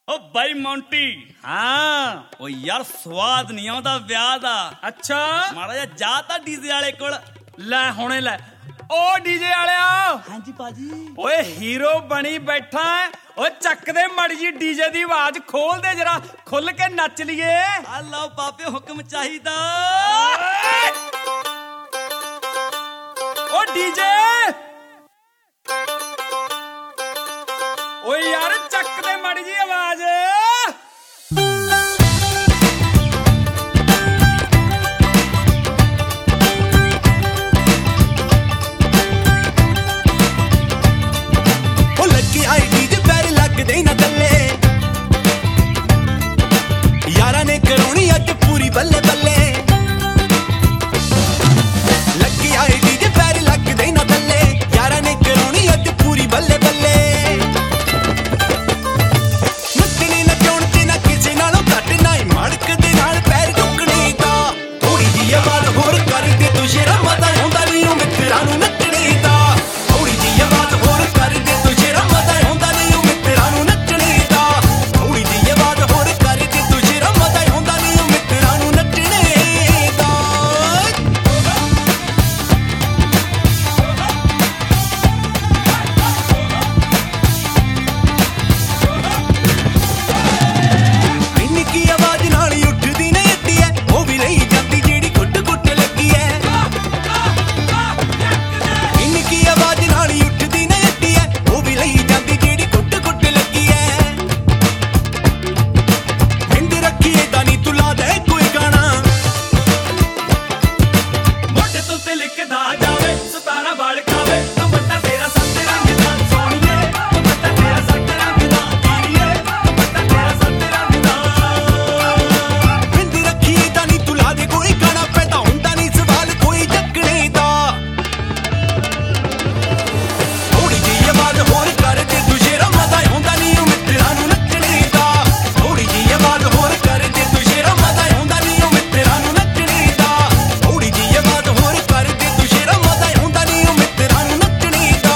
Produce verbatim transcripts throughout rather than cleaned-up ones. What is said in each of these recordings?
ਓ ਬਾਈ ਮੌਂਟੀ। ਹਾਂ ਓ ਯਾਰ ਸਵਾਦ ਨਹੀਂ ਆਉਂਦਾ ਵਿਆਹ ਦਾ। ਅੱਛਾ ਮਾੜਾ ਜਿਹਾ ਜਾ ਤਾਂ ਡੀਜ਼ੇ ਵਾਲੇ ਕੋਲ। ਲੈ ਹੁਣੇ ਲੈ। ਓ ਡੀਜੇ ਵਾਲਿਆ। ਹਾਂਜੀ ਬਾਜੀ। ਓਏ ਹੀਰੋ ਬਣੀ ਬੈਠਾ ਓ ਚੱਕ ਦੇ ਮੜੀ ਜੀ ਡੀਜੇ ਦੀ ਆਵਾਜ਼ ਖੋਲ ਦੇ ਜਰਾ, ਖੁੱਲ ਕੇ ਨੱਚ ਲਈਏ। ਆ ਲਓ ਬਾਬੇ ਹੁਕਮ ਚਾਹੀਦਾ। ਓ ਡੀਜੇ ਓਏ ਯਾਰ ਚੱਕ ਦੇ ਮੜੀ ਜੀ ਆਵਾਜ਼। ਲੱਗਦੇ ਨਾ ਗੱਲੇ ਯਾਰਾਂ ਨੇ ਕਰਾਉਣੀ ਅੱਜ ਪੂਰੀ ਬੱਲੇ ਬੱਲੇ। ਲੱਗੀ ਆਈ ਡੀਜੇ ਪੈਰ ਲੱਗਦੇ ਨਾ ਗੱਲੇ ਯਾਰਾਂ ਨੇ ਕਰਾਉਣੀ ਅੱਜ ਪੂਰੀ ਬੱਲੇ ਬੱਲੇ। ਨੱਚਣੇ ਨਚਾਉਣ ਤੇ ਨਾ ਕਿਸੇ ਨਾਲੋਂ ਘੱਟ ਨਾ ਹੀ ਮੜਕ ਦੇ ਨਾਲ ਪੈਰ ਡੁੱਕਣੇ ਦਾ। ਥੋੜੀ ਜਿਹੀ ਆਵਾਜ਼ ਹੋਰ ਕਰਦੇ ਤੂੰ ਸ਼ੇਰਾ ਮਜ਼ਾ ਆਉਂਦਾ ਨਹੀਂ ਉਹ ਮਿੱਤਰਾਂ ਨੂੰ ਨੱਚਣੇ ਦਾ। ਥੋੜੀ ਜਿਹੀ ਆਵਾਜ਼ ਹੋਰ ਕਰਦੇ ਤੂੰ ਸ਼ੇਰਾ ਮਜ਼ਾ ਆਉਂਦਾ ਨਹੀਂ ਉਹ ਮਿੱਤਰਾਂ ਨੂੰ ਨੱਚਣੇ ਦਾ। ਥੋੜੀ ਜਿਹੀ ਆਵਾਜ਼ ਹੋਰ ਕਰਦੇ ਤੂੰ ਸ਼ੇਰਾ ਮਜ਼ਾ ਆਉਂਦਾ ਨਹੀਂ ਉਹ ਮਿੱਤਰਾਂ ਨੂੰ ਨੱਚਣੇ ਦਾ। ਇੰਨੀ ਕੀ ਆਵਾਜ਼ ਨਾਲ ਹੀ ਉੱਠਦੀ ਨੇ ਅੱਡੀ ਐ ਉਹ ਵੀ ਲਈ ਜਾਂਦੀ ਜਿਹੜੀ ਗੁੱਟ ਗੁੱਟ ਲੱਗੀ ਐ। ਇੰਨੀ ਕੀ ਆਵਾਜ਼ ਨਾਲ ਹੀ ਉੱਠਦੀ ਨੇ ਅੱਡੀ ਐ ਉਹ ਵੀ ਲਈ ਜਾਂਦੀ ਜਿਹੜੀ ਗੁੱਟ ਗੁੱਟ ਲੱਗੀ ਐ। ਹਿੰਦ ਰੱਖੀ ਏਦਾਂ ਨੀ ਤੂੰ ਲਾ ਦੇ ਕੋਈ ਗਾਣਾ ਮੋਢੇ ਤੋਂ ਤੇ ਲਿਖਦਾ ਜਾਵੇ ਸਤਾਰਾਂ ਵਾਲ ਖਾਵੇ ਦੁਪੱਟਾ ਤੇਰਾ ਸੱਤ ਰੰਗ ਦਾ ਸੋਹਣੀਏ। ਦੁਪੱਟਾ ਤੇਰਾ ਸੱਤ ਰੰਗ ਦਾ ਕੀੜੀਏ। ਦੁਪੱਟਾ ਤੇਰਾ ਸੱਤ ਰੰਗ ਦਾ। ਹਿੰਦ ਰੱਖੀ ਏਦਾਂ ਨੀ ਤੂੰ ਲਾ ਦੇ ਕੋਈ ਗਾਣਾ ਪੈਦਾ ਹੁੰਦਾ ਨੀ ਸਵਾਲ ਕੋਈ ਚੱਕਣੇ ਦਾ। ਥੋੜੀ ਜਿਹੀ ਆਵਾਜ਼ ਹੋਰ ਕਰਦੇ ਤੂੰ ਸ਼ੇਰਾ ਮਜ਼ਾ ਆਉਂਦਾ ਨੀ ਉਹ ਮਿੱਤਰਾਂ ਨੂੰ ਨੱਚਣੇ ਦਾ। ਥੋੜੀ ਜਿਹੀ ਆਵਾਜ਼ ਹੋਰ ਕਰਦੇ ਤੂੰ ਸ਼ੇਰਾ ਮਜ਼ਾ ਆਉਂਦਾ ਨੀ ਉਹ ਮਿੱਤਰਾਂ ਨੂੰ ਨੱਚਣੇ ਦਾ। ਥੋੜੀ ਜਿਹੀ ਆਵਾਜ਼ ਹੋਰ ਕਰਦੇ ਤੂੰ ਸ਼ੇਰਾ ਮਜ਼ਾ ਆਉਂਦਾ ਨੀ ਉਹ ਮਿੱਤਰਾਂ ਨੂੰ ਨੱਚਣੇ ਦਾ।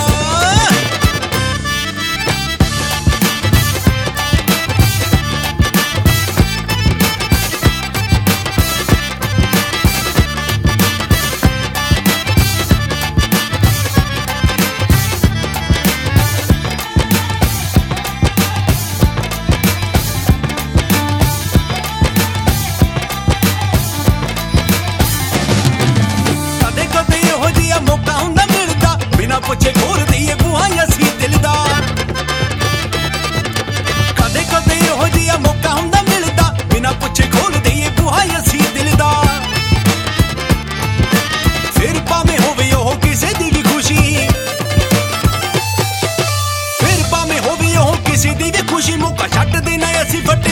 ਕਦੇ ਕਦੇ ਇਹੋ ਜਿਹਾ ਮੌਕਾ ਹੁੰਦਾ ਮਿਲਦਾ ਬਿਨਾਂ ਪੁੱਛੇ ਖੋਲ ਦਈਏ ਬੂਹਾਂ ਅਸੀਂ ਦਿਲਦਾਰ। ਕਦੇ ਕਦੇ ਇਹੋ ਜਿਹਾ ਮੌਕਾ ਹੁੰਦਾ ਮਿਲਦਾ ਬਿਨਾਂ ਪੁੱਛੇ ਖੋਲ ਦਈਏ ਬੂਹਾਂ ਅਸੀਂ ਦਿਲਦਾਰ। ਫਿਰ ਭਾਵੇਂ ਹੋਵੇ ਉਹ ਕਿਸੇ ਦੀ ਵੀ ਖੁਸ਼ੀ ਫਿਰ ਭਾਵੇਂ ਹੋਵੇ ਉਹ ਕਿਸੇ ਦੀ ਵੀ ਖੁਸ਼ੀ ਮੌਕਾ ਛੱਡ ਦੇਣਾ ਅਸੀਂ ਵੱਡੇ